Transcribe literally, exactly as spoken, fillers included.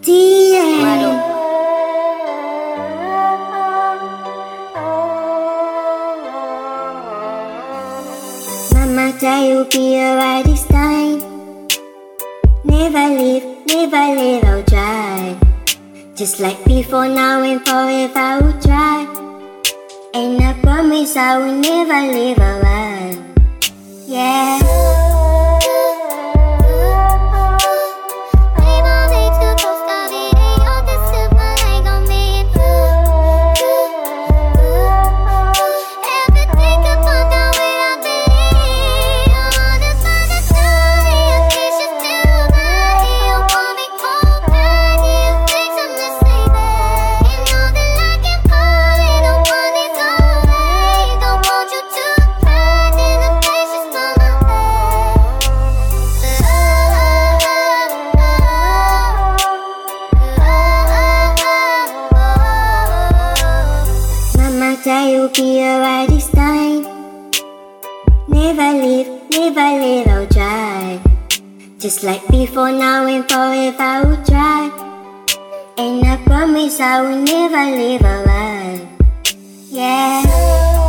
T M. Mama tell you be alright this time. Never leave, never let out try. Just like before, now and forever I will try. And I promise I will never leave alone. Yeah. Tell you be alright this time. Never leave, never let out try. Just like before, now and forever I will try. And I promise I will never leave alone. Yeah.